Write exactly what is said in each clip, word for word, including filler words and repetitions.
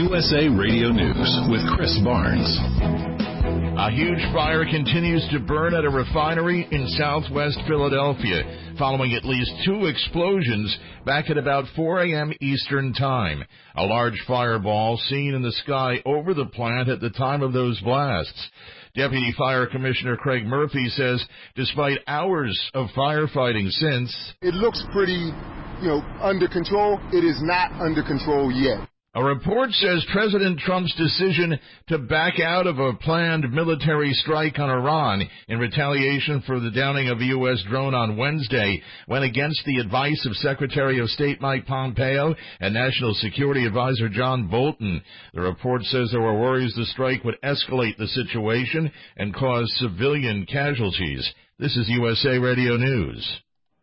U S A Radio News with Chris Barnes. A huge fire continues to burn at a refinery in southwest Philadelphia, following at least two explosions back at about four a.m. Eastern Time. A large fireball seen in the sky over the plant at the time of those blasts. Deputy Fire Commissioner Craig Murphy says despite hours of firefighting since, it looks pretty, you know, under control. It is not under control yet. A report says President Trump's decision to back out of a planned military strike on Iran in retaliation for the downing of a U S drone on Wednesday went against the advice of Secretary of State Mike Pompeo and National Security Advisor John Bolton. The report says there were worries the strike would escalate the situation and cause civilian casualties. This is U S A Radio News.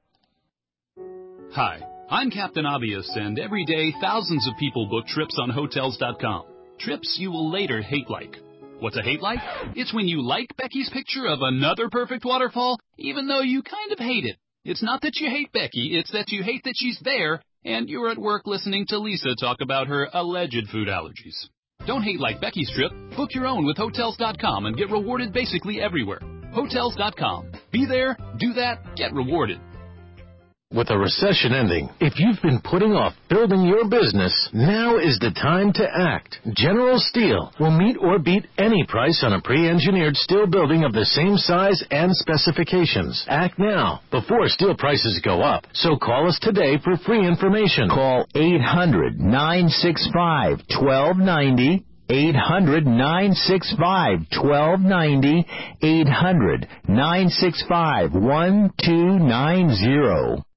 Hi. I'm Captain Obvious, and every day thousands of people book trips on Hotels dot com. Trips you will later hate like. What's a hate like? It's when you like Becky's picture of another perfect waterfall, even though you kind of hate it. It's not that you hate Becky, it's that you hate that she's there, and you're at work listening to Lisa talk about her alleged food allergies. Don't hate like Becky's trip. Book your own with Hotels dot com and get rewarded basically everywhere. Hotels dot com. Be there, do that, get rewarded. With a recession ending, if you've been putting off building your business, now is the time to act. General Steel will meet or beat any price on a pre-engineered steel building of the same size and specifications. Act now, before steel prices go up. So call us today for free information. Call eight hundred, nine six five, one two nine zero. eight hundred, nine six five, one two nine zero. eight hundred, nine six five, one two nine zero.